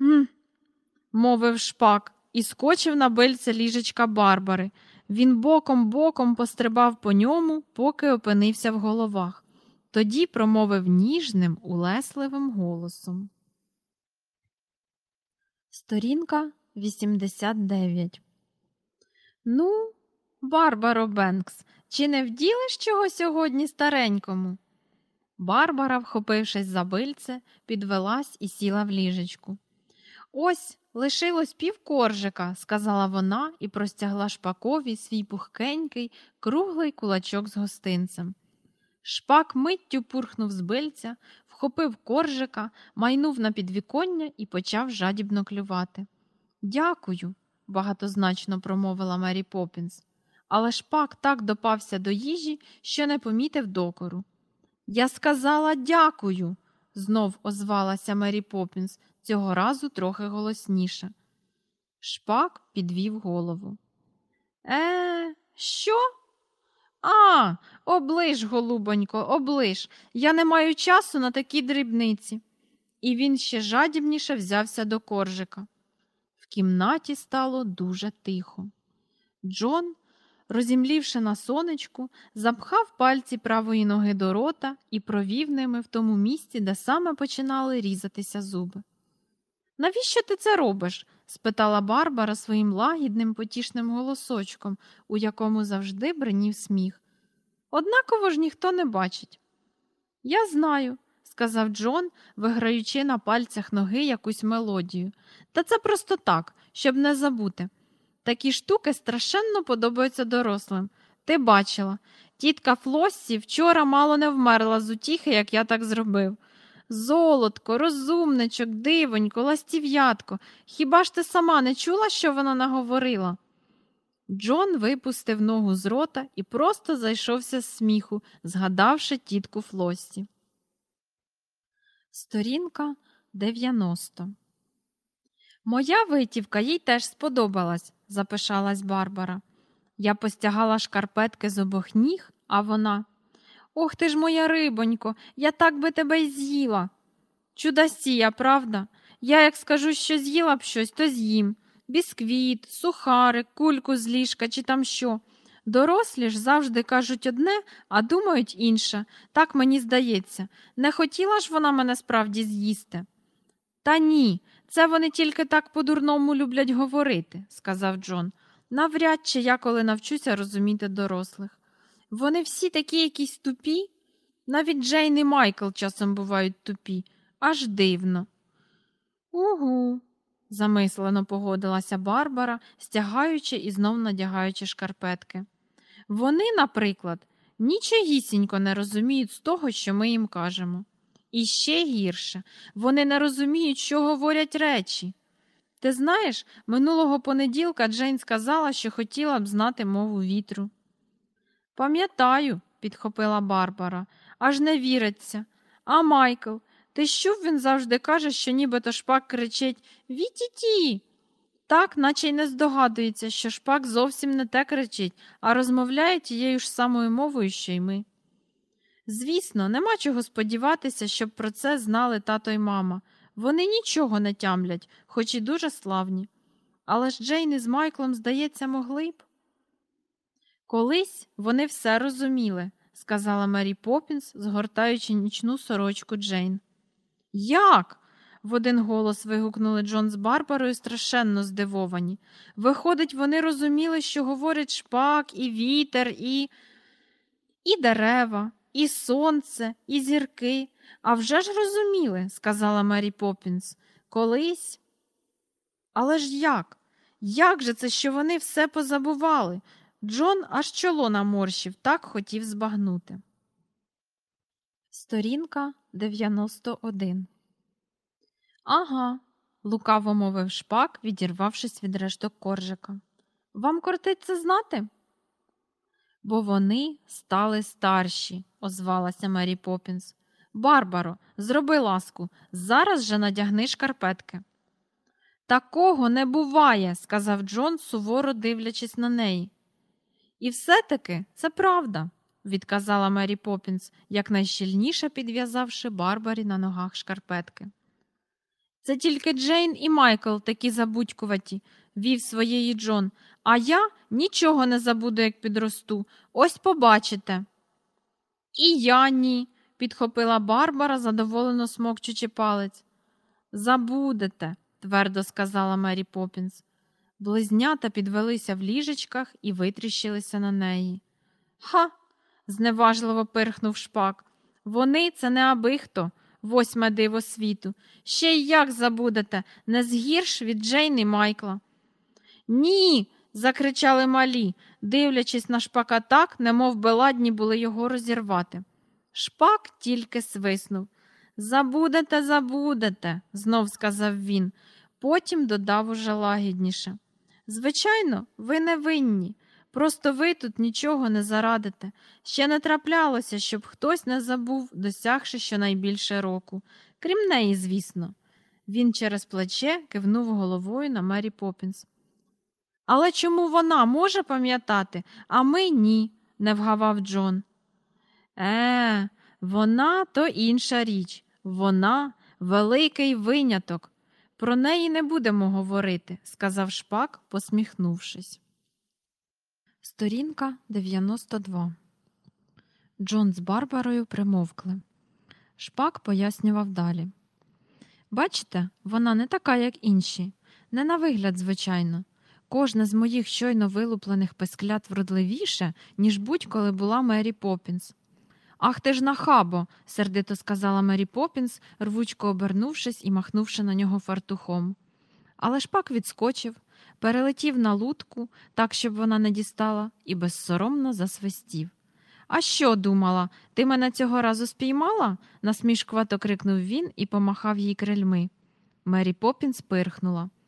Гм, мовив Шпак і скочив на бильце ліжечка Барбари. Він боком пострибав по ньому, поки опинився в головах. Тоді промовив ніжним, улесливим голосом. Сторінка 89. Ну, Барбаро Бенкс, чи не вділиш чого сьогодні старенькому? Барбара, вхопившись за бильце, підвелась і сіла в ліжечку. Ось, лишилось півкоржика, сказала вона і простягла Шпакові свій пухкенький, круглий кулачок з гостинцем. Шпак миттю пурхнув з бильця, вхопив коржика, майнув на підвіконня і почав жадібно клювати. Дякую, багатозначно промовила Мері Поппінс. Але Шпак так допався до їжі, що не помітив докору. Я сказала дякую, знов озвалася Мері Поппінс, цього разу трохи голосніше. Шпак підвів голову. Що? А, оближ, голубонько, оближ. Я не маю часу на такі дрібниці. І він ще жадібніше взявся до коржика. В кімнаті стало дуже тихо. Джон, розімлівши на сонечку, запхав пальці правої ноги до рота і провів ними в тому місці, де саме починали різатися зуби. «Навіщо ти це робиш?» – спитала Барбара своїм лагідним потішним голосочком, у якому завжди бринів сміх. «Однаково ж ніхто не бачить». «Я знаю», – сказав Джон, виграючи на пальцях ноги якусь мелодію. «Та це просто так, щоб не забути. Такі штуки страшенно подобаються дорослим. Ти бачила, тітка Флоссі вчора мало не вмерла з утіхи, як я так зробив. Золотко, розумничок, дивонько, ластів'ятко, хіба ж ти сама не чула, що вона наговорила?» Джон випустив ногу з рота і просто зайшовся з сміху, згадавши тітку Флоссі. Сторінка 90. «Моя витівка їй теж сподобалась», – запишалась Барбара. Я постягала шкарпетки з обох ніг, а вона: «Ох ти ж моя рибонько, я так би тебе й з'їла». Чудасія, правда? Я як скажу, що з'їла б щось, то з'їм. Бісквіт, сухарик, кульку з ліжка чи там що. Дорослі ж завжди кажуть одне, а думають інше. Так мені здається. Не хотіла ж вона мене справді з'їсти? Та ні, це вони тільки так по-дурному люблять говорити, сказав Джон. Навряд чи я коли навчуся розуміти дорослих. Вони всі такі якісь тупі. Навіть Джейн і Майкл часом бувають тупі. Аж дивно. Угу, замислено погодилася Барбара, стягаючи і знов надягаючи шкарпетки. Вони, наприклад, нічогісінько не розуміють з того, що ми їм кажемо. І ще гірше, вони не розуміють, що говорять речі. Ти знаєш, минулого понеділка Джейн сказала, що хотіла б знати мову вітру. Пам'ятаю, підхопила Барбара, аж не віриться. А Майкл, ти чув, він завжди каже, що нібито Шпак кричить «Ві-ті-ті!» Так, наче й не здогадується, що Шпак зовсім не те кричить, а розмовляє тією ж самою мовою, що й ми. Звісно, нема чого сподіватися, щоб про це знали тато й мама. Вони нічого не тямлять, хоч і дуже славні. Але ж Джейн із Майклом, здається, могли б. Колись вони все розуміли, сказала Мері Поппінс, згортаючи нічну сорочку Джейн. Як? В один голос вигукнули Джон з Барбарою, страшенно здивовані. Виходить, вони розуміли, що говорить Шпак, і вітер, і дерева, і сонце, і зірки. А вже ж розуміли, сказала Мері Поппінс. Колись. Але ж як? Як же це, що вони все позабували? Джон аж чоло наморщив, так хотів збагнути. Сторінка 91. Ага, лукаво мовив Шпак, відірвавшись від решток коржика. Вам кортить це знати? Бо вони стали старші, озвалася Мері Поппінс. Барбаро, зроби ласку, зараз же надягни шкарпетки. Такого не буває, сказав Джон, суворо дивлячись на неї. І все-таки це правда, відказала Мері Поппінс, якнайщільніше підв'язавши Барбарі на ногах шкарпетки. Це тільки Джейн і Майкл такі забудькуваті, вів своєї Джон. А я нічого не забуду, як підросту. Ось побачите. І я ні, підхопила Барбара, задоволено смокчучи палець. Забудете, твердо сказала Мері Поппінс. Близнята підвелися в ліжечках і витріщилися на неї. Ха, зневажливо пирхнув Шпак. Вони це не аби хто, 8 диво світу. Ще й як забудете, не згірш від Джейн і Майкла. Ні, закричали малі, дивлячись на Шпака так, немов би ладні були його розірвати. Шпак тільки свиснув. Забудете, забудете, знов сказав він, потім додав уже лагідніше. Звичайно, ви не винні, просто ви тут нічого не зарадите. Ще не траплялося, щоб хтось не забув, досягши щонайбільше року. Крім неї, звісно. Він через плече кивнув головою на Мері Поппінс. Але чому вона може пам'ятати, а ми ні, не вгавав Джон. Вона то інша річ. Вона великий виняток. Про неї не будемо говорити, сказав Шпак, посміхнувшись. Сторінка 92. Джон з Барбарою примовкли. Шпак пояснював далі. Бачите, вона не така, як інші. Не на вигляд, звичайно. Кожна з моїх щойно вилуплених писклят вродливіше, ніж будь-коли була Мері Поппінс. «Ах ти ж нахабо!» – сердито сказала Мері Поппінс, рвучко обернувшись і махнувши на нього фартухом. Але Шпак відскочив, перелетів на лутку, так, щоб вона не дістала, і безсоромно засвистів. «А що, думала, ти мене цього разу спіймала?» – насмішкувато крикнув він і помахав їй крильми. Мері Поппінс пирхнула.